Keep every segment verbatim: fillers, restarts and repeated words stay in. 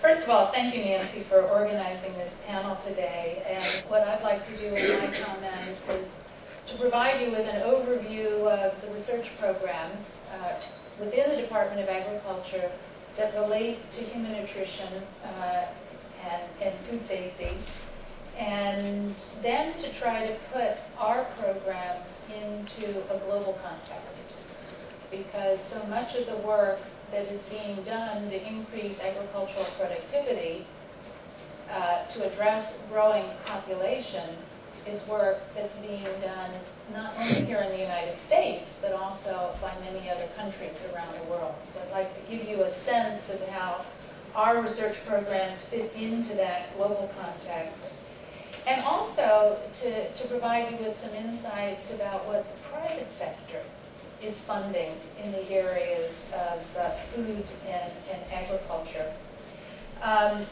first of all, thank you, Nancy, for organizing this panel today. And what I'd like to do in my comments is to provide you with an overview of the research programs uh, within the Department of Agriculture that relate to human nutrition uh, and, and food safety, and then to try to put our programs into a global context, because so much of the work that is being done to increase agricultural productivity uh, to address growing population is work that's being done not only here in the United States, but also by many other countries around the world. So I'd like to give you a sense of how our research programs fit into that global context, and also to, to provide you with some insights about what the private sector is funding in the areas of uh, food and, and agriculture. Um,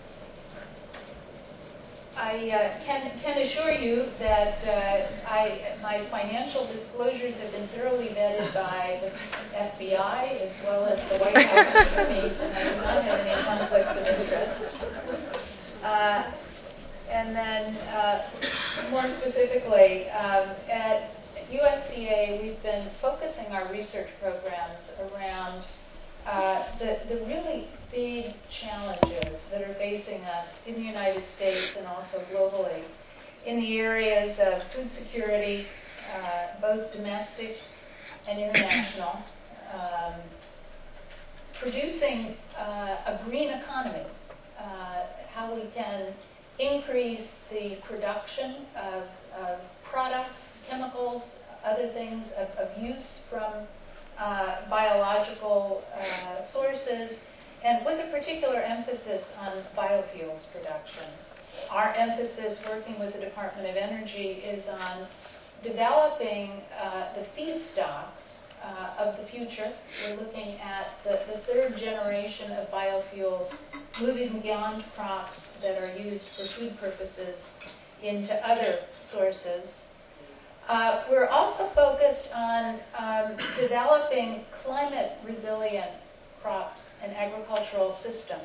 I uh, can, can assure you that uh, I, my financial disclosures have been thoroughly vetted by the F B I as well as the White House attorneys, and I do not have any conflicts of interest. Uh, and then, uh, more specifically, um, at U S D A, we've been focusing our research programs around uh, the, the really big challenges that are facing us in the United States and also globally in the areas of food security, uh, both domestic and international, um, producing uh, a green economy, uh, how we can increase the production of, of products, chemicals, other things of, of use from uh, biological uh, sources, and with a particular emphasis on biofuels production. Our emphasis working with the Department of Energy is on developing uh, the feedstocks uh, of the future. We're looking at the, the third generation of biofuels, moving beyond crops that are used for food purposes into other sources. Uh, we're also focused on um, developing climate-resilient crops and agricultural systems,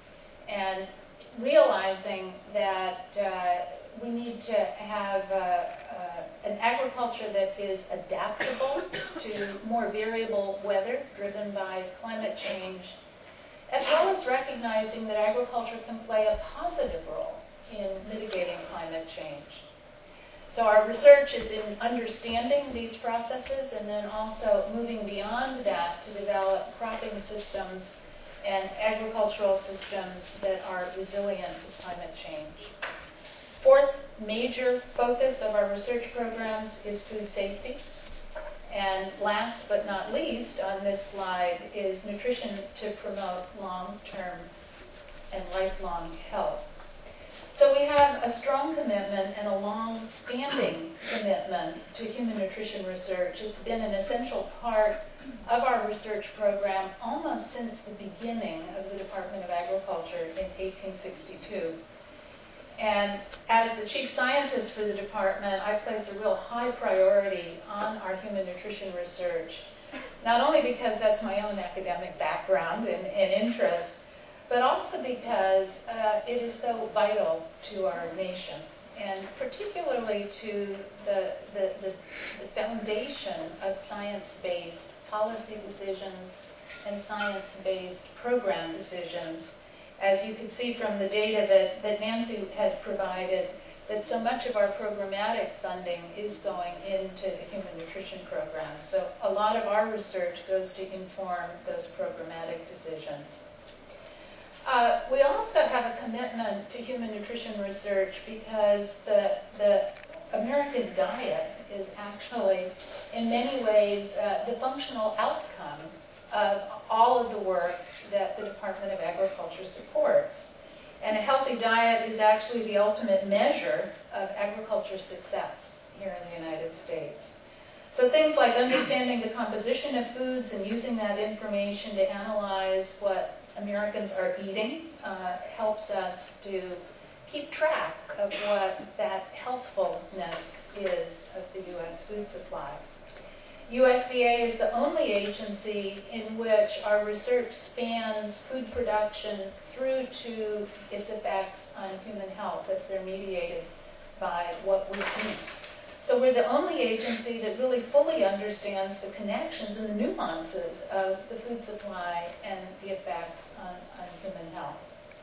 and realizing that uh, we need to have uh, uh, an agriculture that is adaptable to more variable weather driven by climate change, as well as recognizing that agriculture can play a positive role in mitigating climate change. So our research is in understanding these processes and then also moving beyond that to develop cropping systems and agricultural systems that are resilient to climate change. Fourth major focus of our research programs is food safety. And last but not least on this slide is nutrition to promote long-term and lifelong health. So we have a strong commitment and a long-standing commitment to human nutrition research. It's been an essential part of our research program almost since the beginning of the Department of Agriculture in eighteen sixty-two. And as the chief scientist for the department, I place a real high priority on our human nutrition research, not only because that's my own academic background and, and interest, but also because uh, it is so vital to our nation, and particularly to the, the, the, the foundation of science-based policy decisions and science-based program decisions. As you can see from the data that, that Nancy has provided, that so much of our programmatic funding is going into the human nutrition program. So a lot of our research goes to inform those programmatic decisions. Uh, we also have a commitment to human nutrition research because the, the American diet is actually, in many ways, uh, the functional outcome of all of the work that the Department of Agriculture supports. And a healthy diet is actually the ultimate measure of agriculture success here in the United States. So things like understanding the composition of foods and using that information to analyze what Americans are eating uh, helps us to keep track of what that healthfulness is of the U S food supply. U S D A is the only agency in which our research spans food production through to its effects on human health as they're mediated by what we eat. So we're the only agency that really fully understands the connections and the nuances of the food supply and the effects on, on human health.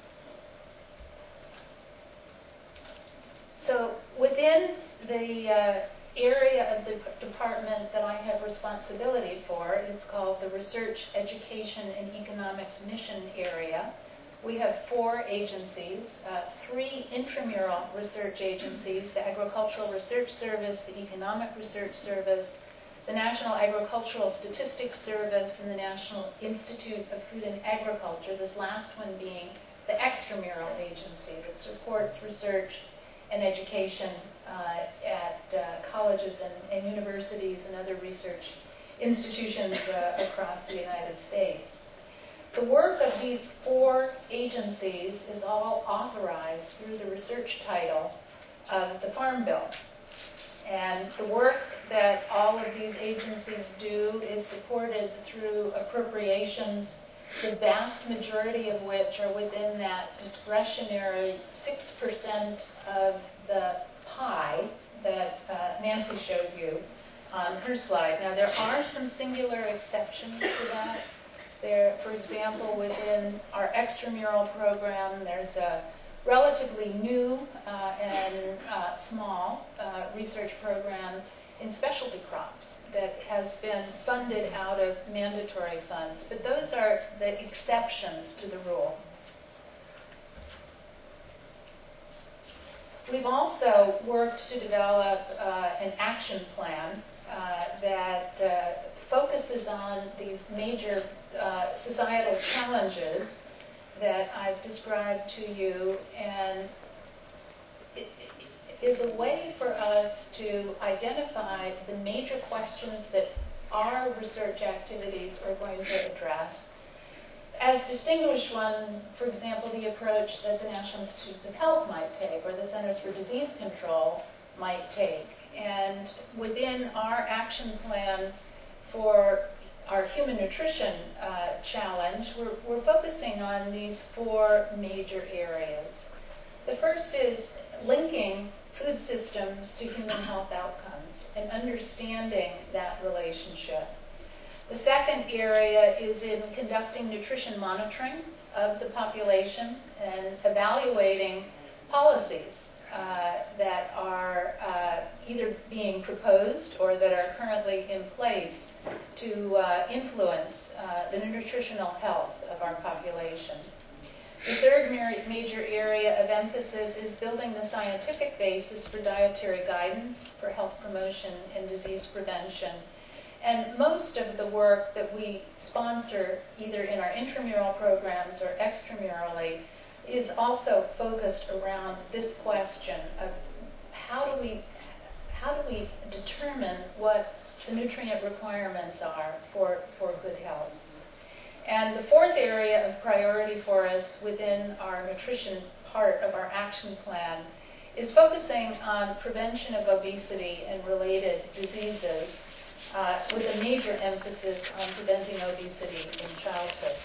So within the uh, area of the department that I have responsibility for, it's called the Research, Education, and Economics Mission Area. We have four agencies, uh, three intramural research agencies, the Agricultural Research Service, the Economic Research Service, the National Agricultural Statistics Service, and the National Institute of Food and Agriculture, this last one being the extramural agency that supports research and education uh, at uh, colleges and, and universities and other research institutions uh, across the United States. The work of these four agencies is all authorized through the research title of the Farm Bill. And the work that all of these agencies do is supported through appropriations, the vast majority of which are within that discretionary six percent of the pie that uh, Nancy showed you on her slide. Now, there are some singular exceptions to that. There, for example, within our extramural program, there's a relatively new uh, and uh, small uh, research program in specialty crops that has been funded out of mandatory funds. But those are the exceptions to the rule. We've also worked to develop uh, an action plan uh, that uh, focuses on these major uh, societal challenges that I've described to you, and it, it is a way for us to identify the major questions that our research activities are going to address, as distinguished one, for example, the approach that the National Institutes of Health might take, or the Centers for Disease Control might take. And within our action plan for our human nutrition uh, challenge, we're, we're focusing on these four major areas. The first is linking food systems to human health outcomes and understanding that relationship. The second area is in conducting nutrition monitoring of the population and evaluating policies uh, that are uh, either being proposed or that are currently in place to uh, influence uh, the nutritional health of our population. The third major area of emphasis is building the scientific basis for dietary guidance for health promotion and disease prevention. And most of the work that we sponsor, either in our intramural programs or extramurally, is also focused around this question of how do we, how do we determine what the nutrient requirements are for, for good health. And the fourth area of priority for us within our nutrition part of our action plan is focusing on prevention of obesity and related diseases, uh, with a major emphasis on preventing obesity in childhood.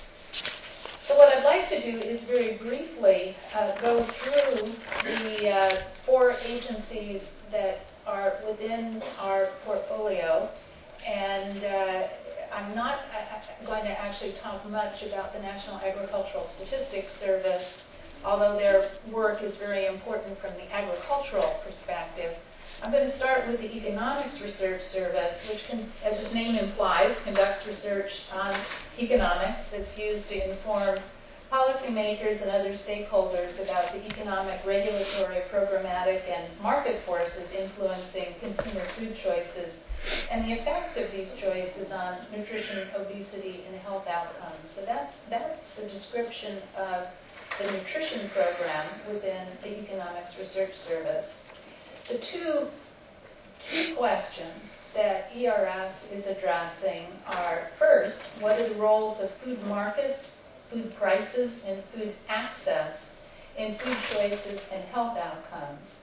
So what I'd like to do is very briefly uh, go through the uh, four agencies that are within our portfolio, and uh, I'm not uh, going to actually talk much about the National Agricultural Statistics Service, although their work is very important from the agricultural perspective. I'm going to start with the Economics Research Service, which, can, as its name implies, conducts research on economics that's used to inform policymakers and other stakeholders about the economic, regulatory, programmatic, and market forces influencing consumer food choices and the effect of these choices on nutrition, obesity, and health outcomes. So that's, that's the description of the nutrition program within the Economics Research Service. The two key questions that E R S is addressing are, first, what are the roles of food markets, food prices, and food access in food choices and health outcomes?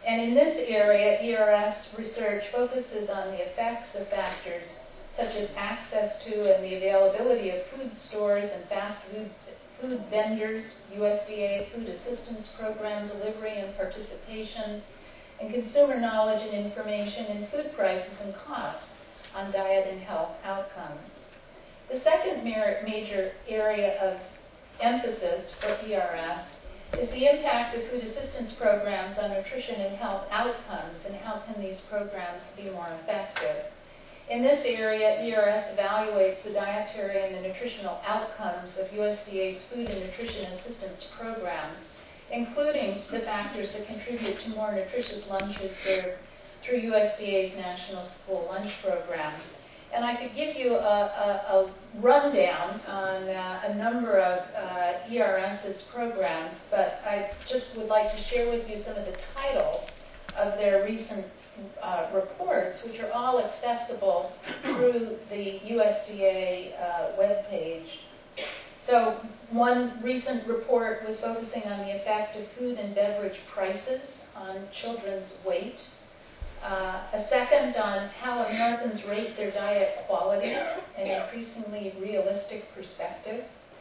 And in this area, E R S research focuses on the effects of factors such as access to and the availability of food stores and fast food, food vendors, U S D A food assistance program delivery and participation, and consumer knowledge and information in food prices and costs on diet and health outcomes. The second major area of emphasis for E R S is the impact of food assistance programs on nutrition and health outcomes, and how can these programs be more effective. In this area, E R S evaluates the dietary and the nutritional outcomes of U S D A's food and nutrition assistance programs, including the factors that contribute to more nutritious lunches served through U S D A's National School Lunch Programs. And I could give you a, a, a rundown on uh, a number of uh, E R S's programs, but I just would like to share with you some of the titles of their recent uh, reports, which are all accessible through the U S D A uh, webpage. So one recent report was focusing on the effect of food and beverage prices on children's weight. Uh, a second on how Americans rate their diet quality, an increasingly realistic perspective.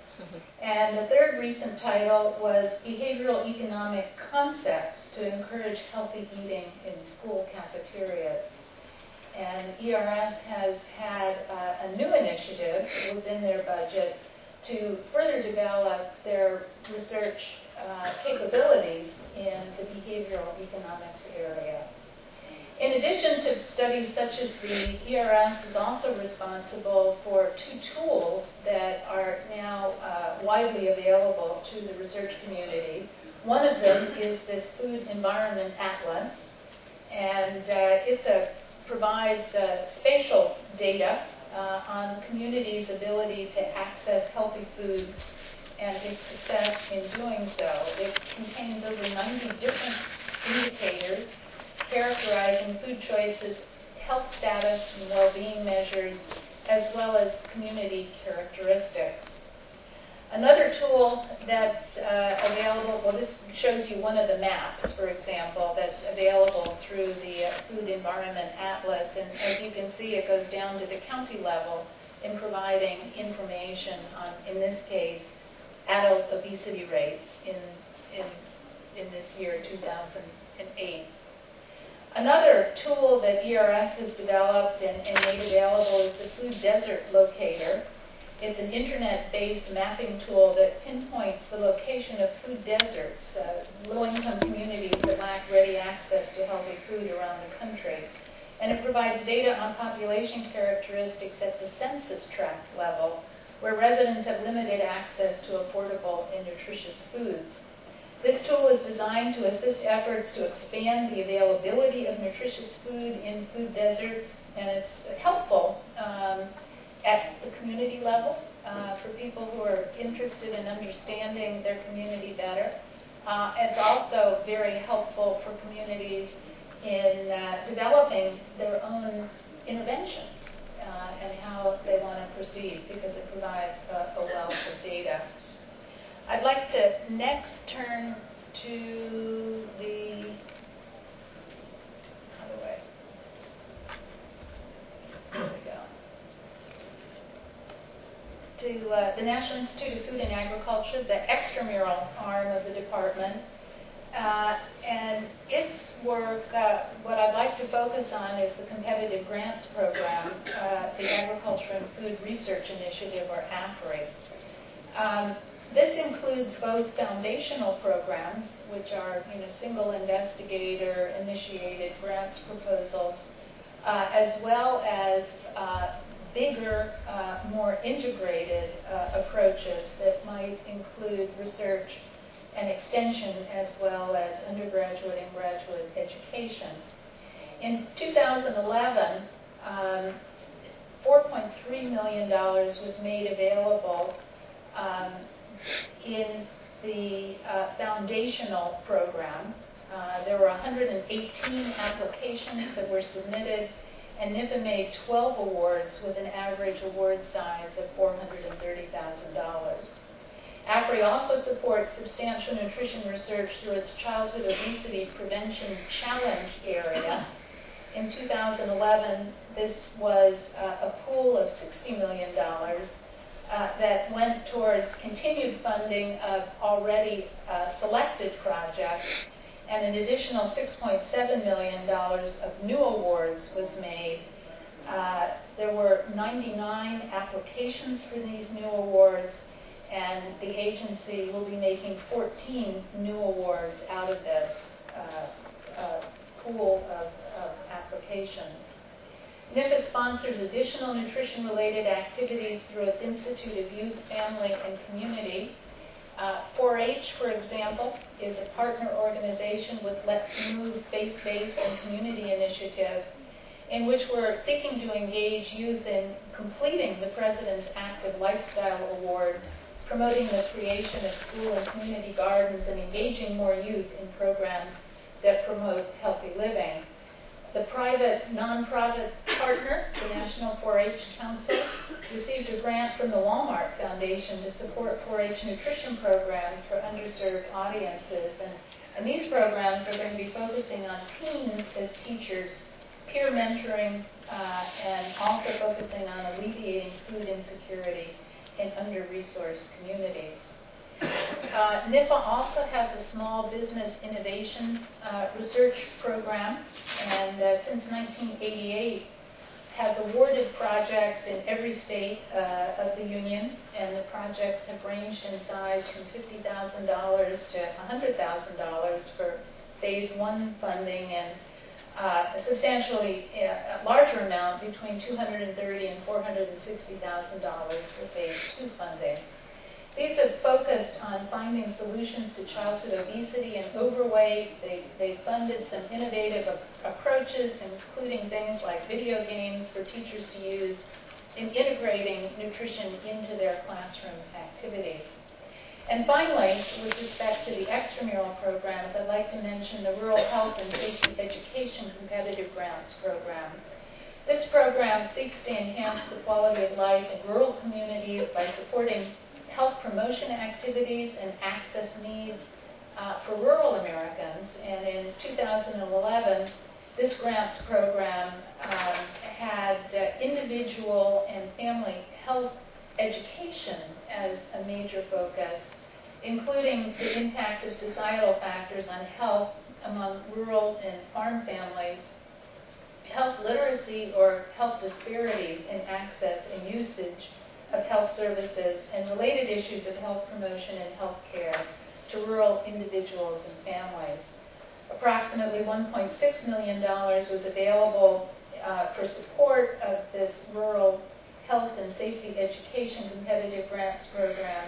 And the third recent title was Behavioral Economic Concepts to Encourage Healthy Eating in School Cafeterias. And E R S has had uh, a new initiative within their budget to further develop their research uh, capabilities in the behavioral economics area. In addition to studies such as these, E R S is also responsible for two tools that are now uh, widely available to the research community. One of them is this Food Environment Atlas, and uh, it a, provides uh, spatial data uh, on communities' ability to access healthy food and its success in doing so. It contains over ninety different indicators characterizing food choices, health status, and well-being measures, as well as community characteristics. Another tool that's uh, available, well, this shows you one of the maps, for example, that's available through the uh, Food Environment Atlas, and as you can see, it goes down to the county level in providing information on, in this case, adult obesity rates in, in, in this year, two thousand eight. Another tool that E R S has developed and, and made available is the Food Desert Locator. It's an internet-based mapping tool that pinpoints the location of food deserts, uh, low-income communities that lack ready access to healthy food around the country. And it provides data on population characteristics at the census tract level, where residents have limited access to affordable and nutritious foods. This tool is designed to assist efforts to expand the availability of nutritious food in food deserts, and it's helpful um, at the community level uh, for people who are interested in understanding their community better. Uh, it's also very helpful for communities in uh, developing their own interventions uh, and how they want to proceed, because it provides a, a wealth of data. I'd like to next turn to the, how do I, there we go, to uh, the National Institute of Food and Agriculture, the extramural arm of the department. Uh, and its work, uh, what I'd like to focus on is the Competitive Grants Program, uh, the Agriculture and Food Research Initiative, or AFRI. Um, This includes both foundational programs, which are you know, single investigator initiated grants proposals, uh, as well as uh, bigger, uh, more integrated uh, approaches that might include research and extension, as well as undergraduate and graduate education. In two thousand eleven, um, four point three million dollars was made available um, in the uh, foundational program. Uh, there were one hundred eighteen applications that were submitted, and N I F A made twelve awards with an average award size of four hundred thirty thousand dollars. APRI also supports substantial nutrition research through its Childhood Obesity Prevention Challenge area. In two thousand eleven, this was uh, a pool of sixty million dollars uh, that went towards continued funding of already uh, selected projects, and an additional six point seven million dollars of new awards was made. Uh, there were ninety-nine applications for these new awards, and the agency will be making fourteen new awards out of this uh, uh, pool of, of applications. NIFA sponsors additional nutrition-related activities through its Institute of Youth, Family, and Community. Uh, four H, for example, is a partner organization with Let's Move faith-based and community initiative, in which we're seeking to engage youth in completing the President's Active Lifestyle Award, promoting the creation of school and community gardens, and engaging more youth in programs that promote healthy living. The private nonprofit partner, the National four H Council, received a grant from the Walmart Foundation to support four H nutrition programs for underserved audiences. And, and these programs are going to be focusing on teens as teachers, peer mentoring, uh, and also focusing on alleviating food insecurity in under-resourced communities. Uh, NIFA also has a small business innovation uh, research program, and uh, since nineteen eighty-eight has awarded projects in every state uh, of the union, and the projects have ranged in size from fifty thousand dollars to one hundred thousand dollars for phase one funding, and uh, a substantially uh, larger amount between two hundred thirty thousand dollars and four hundred sixty thousand dollars for phase two funding. These have focused on finding solutions to childhood obesity and overweight. They, they funded some innovative a- approaches, including things like video games for teachers to use in integrating nutrition into their classroom activities. And finally, with respect to the extramural programs, I'd like to mention the Rural Health and Safety Education Competitive Grants Program. This program seeks to enhance the quality of life in rural communities by supporting health promotion activities and access needs uh, for rural Americans. And in two thousand eleven, this grants program um, had uh, individual and family health education as a major focus, including the impact of societal factors on health among rural and farm families, health literacy or health disparities in access and usage of health services, and related issues of health promotion and health care to rural individuals and families. Approximately one point six million dollars was available uh, for support of this rural health and safety education competitive grants program,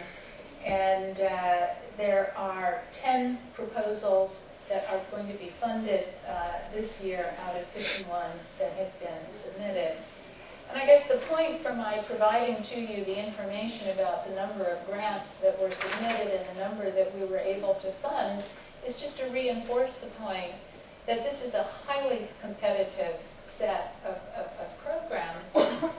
and uh, there are ten proposals that are going to be funded uh, this year out of fifty-one that have been submitted. And I guess the point for my providing to you the information about the number of grants that were submitted and the number that we were able to fund is just to reinforce the point that this is a highly competitive set of, of, of programs.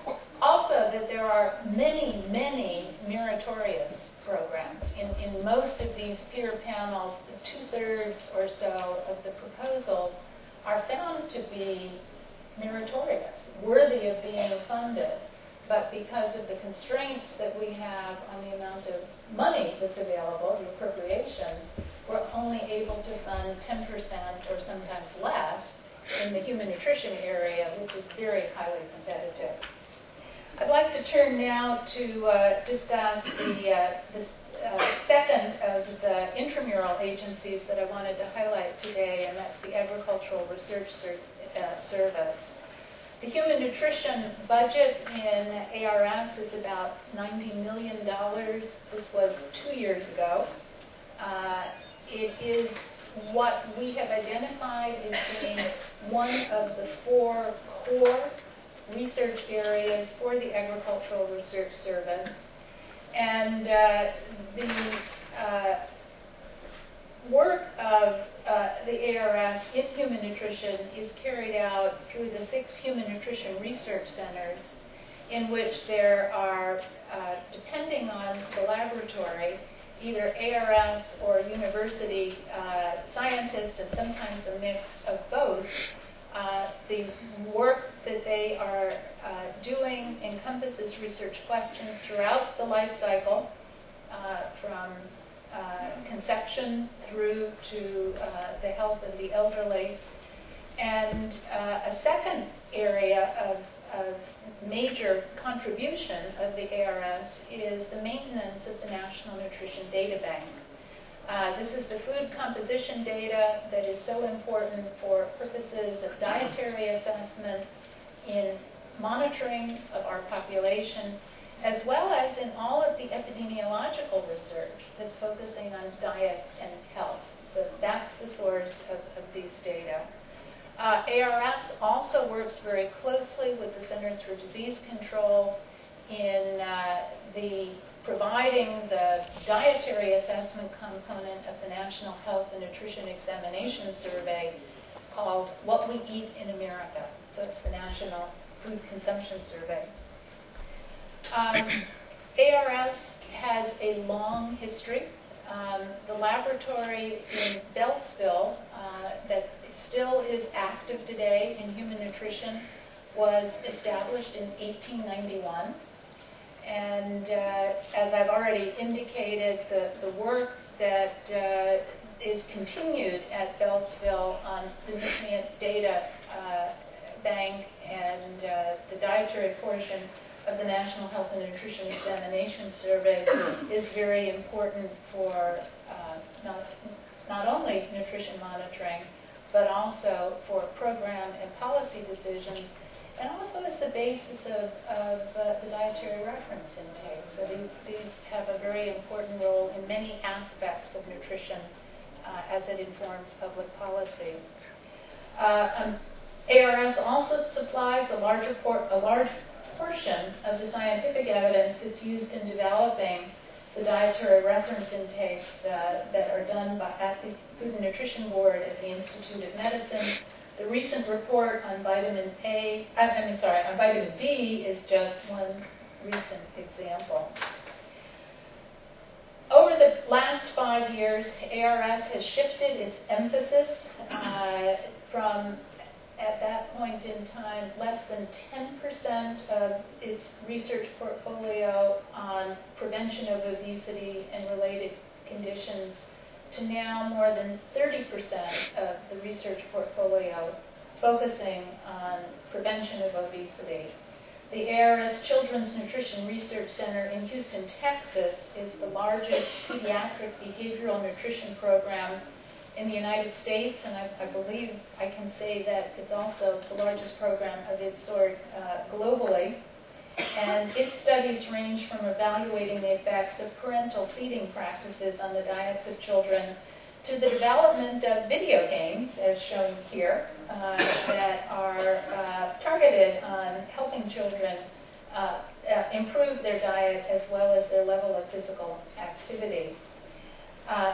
Also, that there are many, many meritorious programs. In, in most of these peer panels, two-thirds or so of the proposals are found to be meritorious, worthy of being funded. But because of the constraints that we have on the amount of money that's available, the appropriations, we're only able to fund ten percent or sometimes less in the human nutrition area, which is very highly competitive. I'd like to turn now to uh, discuss the, uh, the uh, second of the intramural agencies that I wanted to highlight today, and that's the Agricultural Research Ser- uh, Service. The human nutrition budget in A R S is about ninety million dollars. This was two years ago. Uh, it is what we have identified as being one of the four core research areas for the Agricultural Research Service. And uh, the uh, work of uh, the A R S in human nutrition is carried out through the six human nutrition research centers, in which there are, uh, depending on the laboratory, either A R S or university uh, scientists, and sometimes a mix of both. Uh, the work that they are uh, doing encompasses research questions throughout the life cycle, uh, from uh, conception through to uh, the health of the elderly. And uh, a second area of, of major contribution of the A R S is the maintenance of the National Nutrition Data Bank. Uh, this is the food composition data that is so important for purposes of dietary assessment, in monitoring of our population, as well as in all of the epidemiological research that's focusing on diet and health. So that's the source of, of these data. Uh, A R S also works very closely with the Centers for Disease Control in uh, the providing the dietary assessment component of the National Health and Nutrition Examination Survey called What We Eat in America. So it's the National Food Consumption Survey. Um, A R S has a long history. Um, the laboratory in Beltsville uh, that still is active today in human nutrition was established in eighteen ninety-one. And uh, as I've already indicated, the, the work that uh, is continued at Beltsville on the nutrient data uh, bank and uh, the dietary portion of the National Health and Nutrition Examination Survey is very important for uh, not, not only nutrition monitoring, but also for program and policy decisions, and also as the basis of, of uh, the dietary reference intake. So these, these have a very important role in many aspects of nutrition uh, as it informs public policy. Uh, um, A R S also supplies a larger por- a large portion of the scientific evidence that's used in developing the dietary reference intakes uh, that are done by, at the Food and Nutrition Board at the Institute of Medicine. The recent report on vitamin A, I mean, sorry, on vitamin D is just one recent example. Over the last five years, A R S has shifted its emphasis uh, from, at that point in time, less than ten percent of its research portfolio on prevention of obesity and related conditions to now more than thirty percent of the research portfolio focusing on prevention of obesity. The A R S Children's Nutrition Research Center in Houston, Texas is the largest pediatric behavioral nutrition program in the United States, and I, I believe I can say that it's also the largest program of its sort uh, globally. And its studies range from evaluating the effects of parental feeding practices on the diets of children to the development of video games, as shown here, uh, that are uh, targeted on helping children uh, uh, improve their diet as well as their level of physical activity. Uh,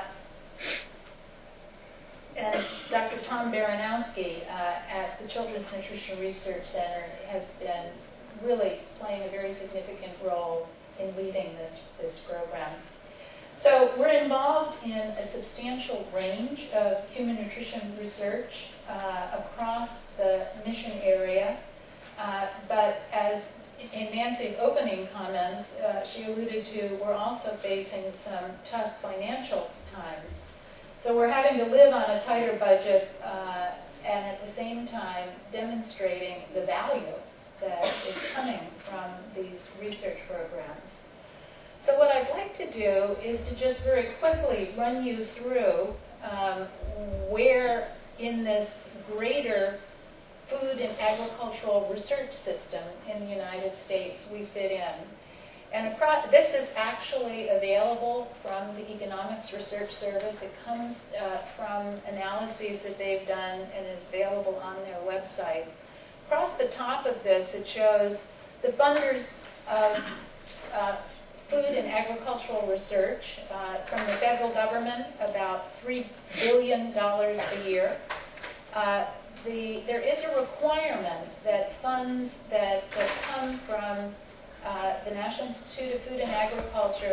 and Doctor Tom Baranowski uh, at the Children's Nutrition Research Center has been really playing a very significant role in leading this, this program. So we're involved in a substantial range of human nutrition research uh, across the mission area, uh, but as in Nancy's opening comments, uh, she alluded to, we're also facing some tough financial times. So we're having to live on a tighter budget uh, and at the same time demonstrating the value that is coming from these research programs. So what I'd like to do is to just very quickly run you through um, where in this greater food and agricultural research system in the United States we fit in. And this is actually available from the Economics Research Service. It comes uh, from analyses that they've done and is available on their website. Across the top of this, it shows the funders of uh, food and agricultural research uh, from the federal government, about three billion dollars a year. Uh, the, there is a requirement that funds that, that come from uh, the National Institute of Food and Agriculture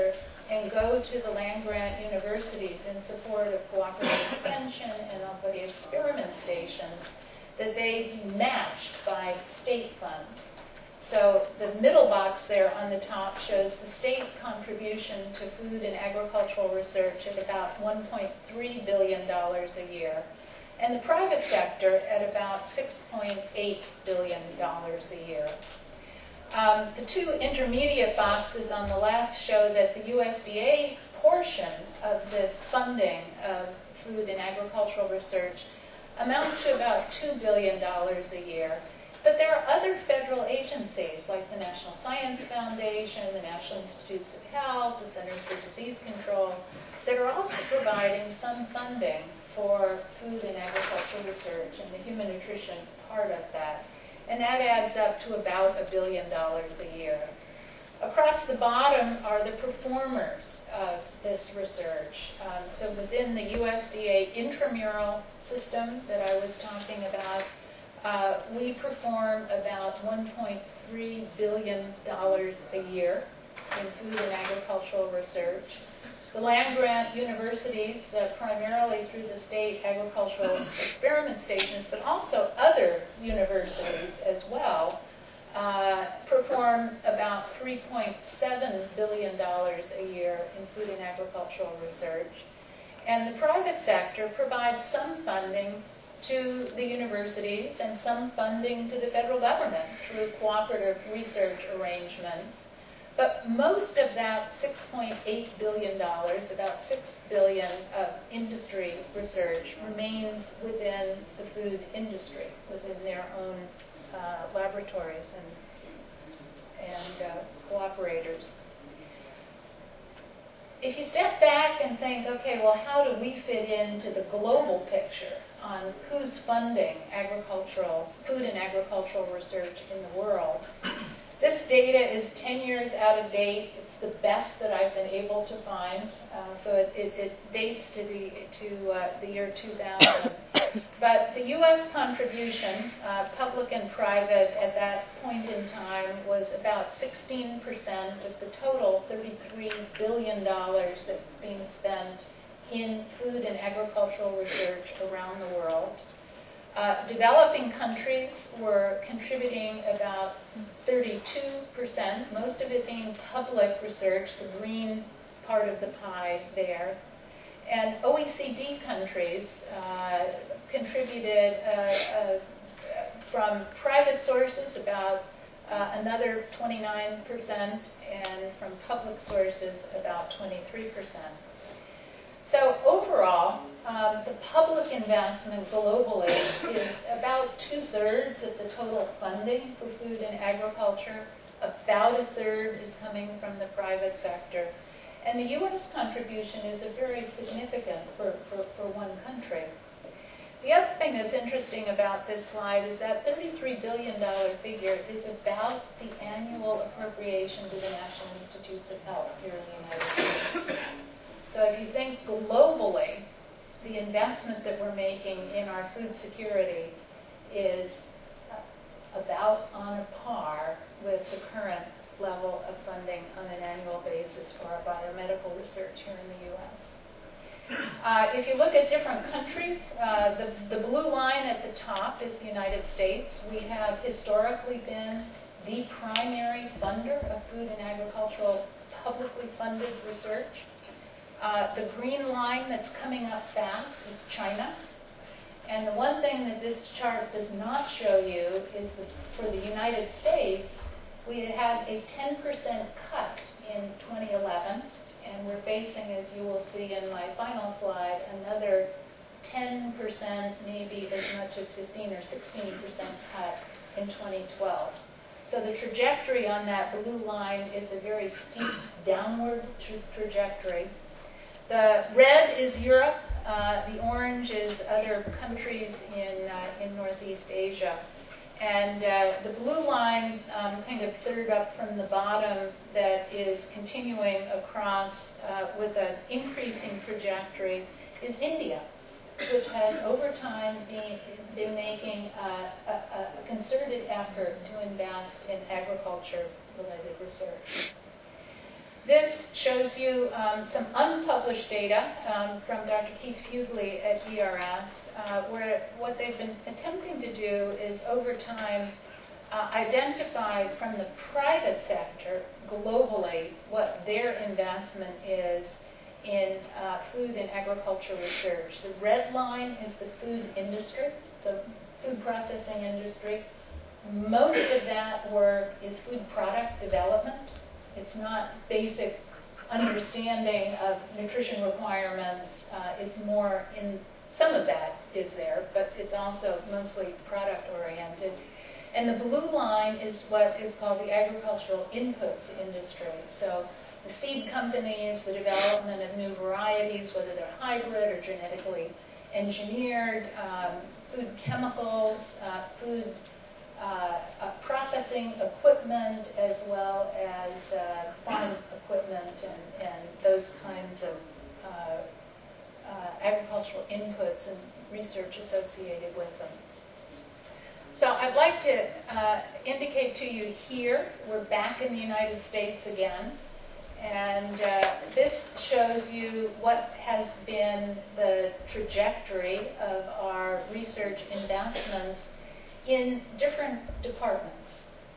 and go to the land-grant universities in support of cooperative extension and of the experiment stations, that they be matched by state funds. So the middle box there on the top shows the state contribution to food and agricultural research at about one point three billion dollars a year, and the private sector at about six point eight billion dollars a year. Um, the two intermediate boxes on the left show that the U S D A portion of this funding of food and agricultural research amounts to about two billion dollars a year. But there are other federal agencies like the National Science Foundation, the National Institutes of Health, the Centers for Disease Control, that are also providing some funding for food and agricultural research and the human nutrition part of that. And that adds up to about a billion dollars a year. Across the bottom are the performers of this research. Um, so within the U S D A intramural system that I was talking about, uh, we perform about one point three billion dollars a year in food and agricultural research. The land-grant universities, uh, primarily through the state agricultural experiment stations, but also other universities as well, uh, perform about three point seven billion dollars a year in food and agricultural research. And the private sector provides some funding to the universities and some funding to the federal government through cooperative research arrangements. But most of that six point eight billion dollars, about six billion dollars of industry research, remains within the food industry, within their own uh, laboratories and, and uh, cooperators. If you step back and think, okay, well, how do we fit into the global picture on who's funding agricultural, food and agricultural research in the world? This data is ten years out of date. It's the best that I've been able to find. Uh, so it, it, it dates to the to uh, the year two thousand. But the U S contribution, uh, public and private, at that point in time was about sixteen percent of the total thirty-three billion dollars that's being spent in food and agricultural research around the world. Uh, developing countries were contributing about thirty-two percent, most of it being public research, the green part of the pie there. And O E C D countries uh, contributed uh, uh, from private sources about uh, another twenty-nine percent, and from public sources about twenty-three percent. So overall, um, the public investment globally is about two-thirds of the total funding for food and agriculture. About a third is coming from the private sector. And the U S contribution is a very significant for, for, for one country. The other thing that's interesting about this slide is that thirty-three billion dollars figure is about the annual appropriation to the National Institutes of Health here in the United States. So if you think globally, the investment that we're making in our food security is about on a par with the current level of funding on an annual basis for our biomedical research here in the U S. Uh, if you look at different countries, uh, the, the blue line at the top is the United States. We have historically been the primary funder of food and agricultural publicly funded research. Uh, the green line that's coming up fast is China. And the one thing that this chart does not show you is that for the United States, we had a ten percent cut in twenty eleven, and we're facing, as you will see in my final slide, another ten percent, maybe as much as fifteen or sixteen percent cut in twenty twelve. So the trajectory on that blue line is a very steep downward tra- trajectory. The red is Europe. Uh, the orange is other countries in, uh, in Northeast Asia. And uh, the blue line, um, kind of third up from the bottom, that is continuing across uh, with an increasing trajectory is India, which has over time been, been making uh, a, a concerted effort to invest in agriculture-related research. This shows you um, some unpublished data um, from Doctor Keith Fugly at E R S, uh, where what they've been attempting to do is, over time, uh, identify from the private sector globally what their investment is in uh, food and agriculture research. The red line is the food industry, so food processing industry. Most of that work is food product development. It's not basic understanding of nutrition requirements. Uh, it's more in, some of that is there, but it's also mostly product oriented. And the blue line is what is called the agricultural inputs industry. So the seed companies, the development of new varieties, whether they're hybrid or genetically engineered, um, food chemicals, uh, food Uh, uh, processing equipment, as well as uh, farm equipment and, and those kinds of uh, uh, agricultural inputs and research associated with them. So I'd like to uh, indicate to you here, we're back in the United States again, and uh, this shows you what has been the trajectory of our research investments in different departments.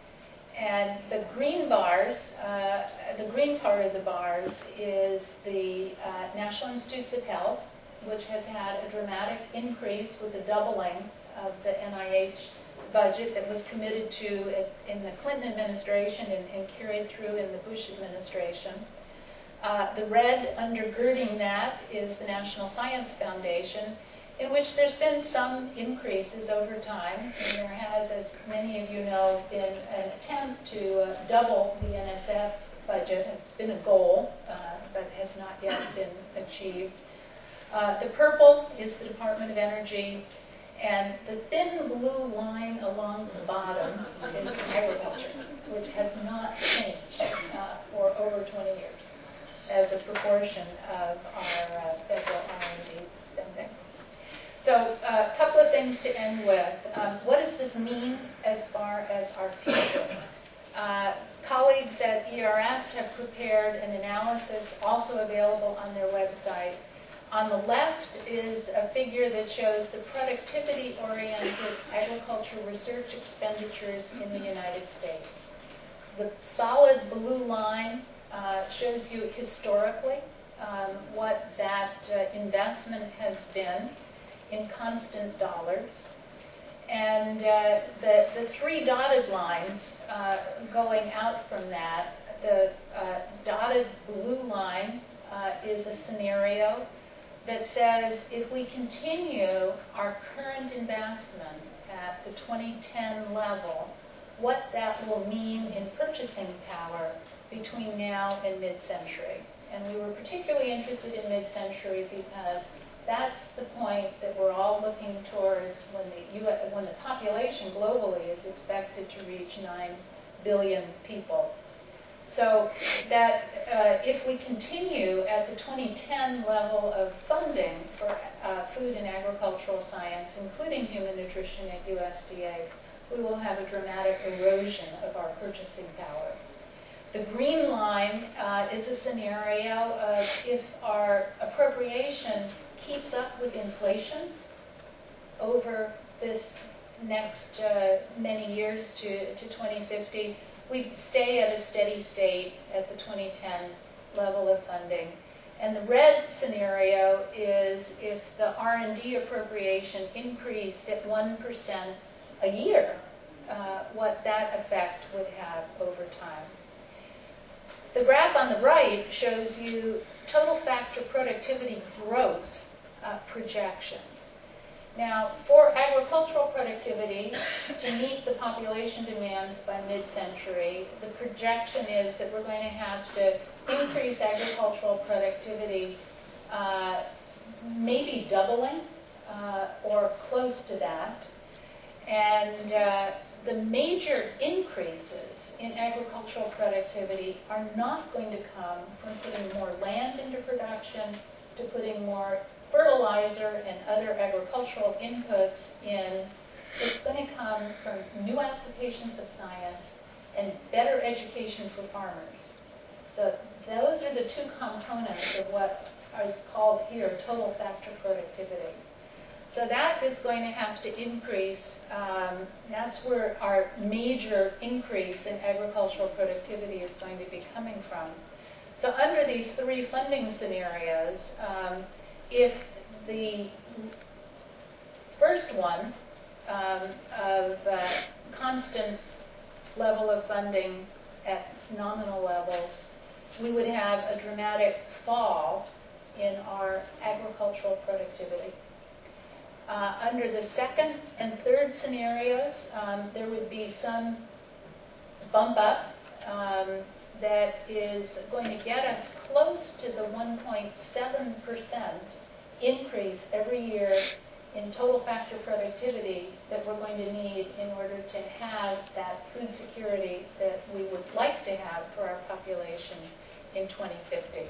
And the green bars, uh, the green part of the bars is the uh, National Institutes of Health, which has had a dramatic increase with the doubling of the N I H budget that was committed to it in the Clinton administration and, and carried through in the Bush administration. Uh, the red undergirding that is the National Science Foundation, in which there's been some increases over time, and there has, as many of you know, been an attempt to uh, double the N S F budget. It's been a goal, uh, but has not yet been achieved. Uh, the purple is the Department of Energy, and the thin blue line along the bottom is agriculture, which has not changed uh, for over twenty years as a proportion of our uh, federal R and D spending. So uh, a couple of things to end with. Um, what does this mean as far as our future? Uh, colleagues at E R S have prepared an analysis also available on their website. On the left is a figure that shows the productivity-oriented agriculture research expenditures in the United States. The solid blue line uh, shows you historically um, what that uh, investment has been in constant dollars. And uh, the, the three dotted lines uh, going out from that, the uh, dotted blue line uh, is a scenario that says if we continue our current investment at the twenty ten level, what that will mean in purchasing power between now and mid-century. And we were particularly interested in mid-century because that's the point that we're all looking towards when the U S, when the population globally is expected to reach nine billion people. So that uh, if we continue at the twenty ten level of funding for uh, food and agricultural science, including human nutrition at U S D A, we will have a dramatic erosion of our purchasing power. The green line uh, is a scenario of if our appropriation keeps up with inflation over this next uh, many years to, to twenty fifty, we stay at a steady state at the twenty ten level of funding. And the red scenario is if the R and D appropriation increased at one percent a year, uh, what that effect would have over time. The graph on the right shows you total factor productivity growth uh, projections. Now, for agricultural productivity to meet the population demands by mid-century, the projection is that we're going to have to increase agricultural productivity, uh, maybe doubling uh, or close to that. And uh, the major increases in agricultural productivity are not going to come from putting more land into production, to putting more fertilizer and other agricultural inputs in. It's going to come from new applications of science and better education for farmers. So those are the two components of what is called here total factor productivity. So that is going to have to increase. Um, that's where our major increase in agricultural productivity is going to be coming from. So under these three funding scenarios, um, if the first one um, of uh, constant level of funding at nominal levels, we would have a dramatic fall in our agricultural productivity. Uh, under the second and third scenarios, um, there would be some bump up um, that is going to get us close to the one point seven percent increase every year in total factor productivity that we're going to need in order to have that food security that we would like to have for our population in twenty fifty.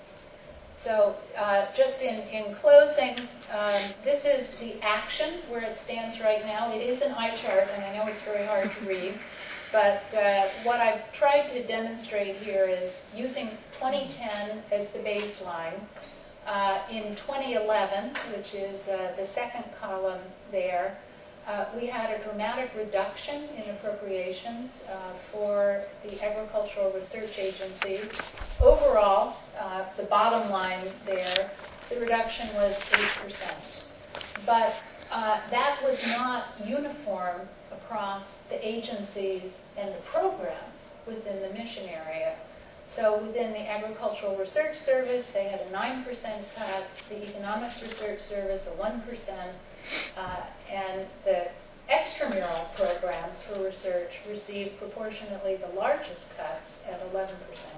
So uh, just in, in closing, um, this is the action where it stands right now. It is an eye chart, and I know it's very hard to read, but uh, what I've tried to demonstrate here is using twenty ten as the baseline. Uh, in twenty eleven, which is uh, the second column there, uh, we had a dramatic reduction in appropriations uh, for the agricultural research agencies. Overall, uh, the bottom line there, the reduction was eight percent. But uh, that was not uniform across the agencies and the programs within the mission area. So within the Agricultural Research Service, they had a nine percent cut, the Economics Research Service a one percent, uh, and the extramural programs for research received proportionately the largest cuts at eleven percent.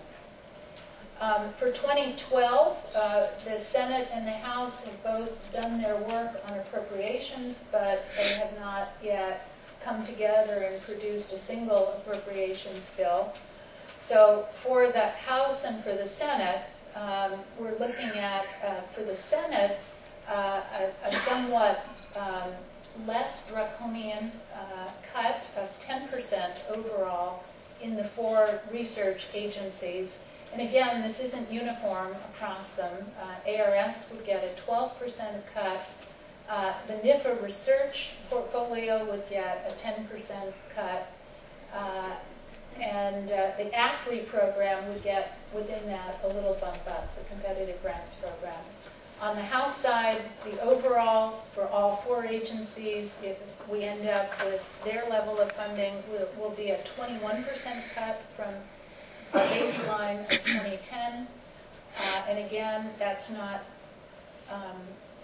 Um, for twenty twelve, uh, the Senate and the House have both done their work on appropriations, but they have not yet come together and produced a single appropriations bill. So for the House and for the Senate, um, we're looking at, uh, for the Senate, uh, a, a somewhat um, less draconian uh, cut of ten percent overall in the four research agencies. And again, this isn't uniform across them. Uh, A R S would get a twelve percent cut. Uh, the NIFA research portfolio would get a ten percent cut. Uh, And uh, the A C R I program would get within that a little bump up, the competitive grants program. On the House side, the overall for all four agencies, if we end up with their level of funding, will, will be a twenty-one percent cut from our baseline of twenty ten. Uh, and again, that's not um,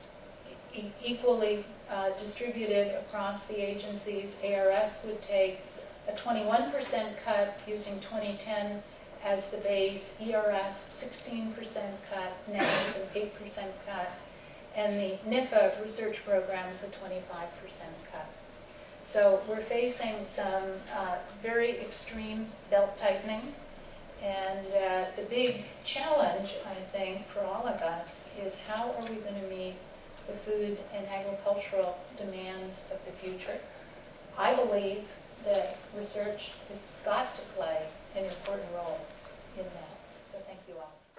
e equally uh, distributed across the agencies. A R S would take a twenty-one percent cut using twenty ten as the base, E R S sixteen percent cut, NASS an eight percent cut, and the NIFA research program is a twenty-five percent cut. So we're facing some uh, very extreme belt tightening, and uh, the big challenge, I think, for all of us is how are we going to meet the food and agricultural demands of the future? I believe that research has got to play an important role in that. So thank you all.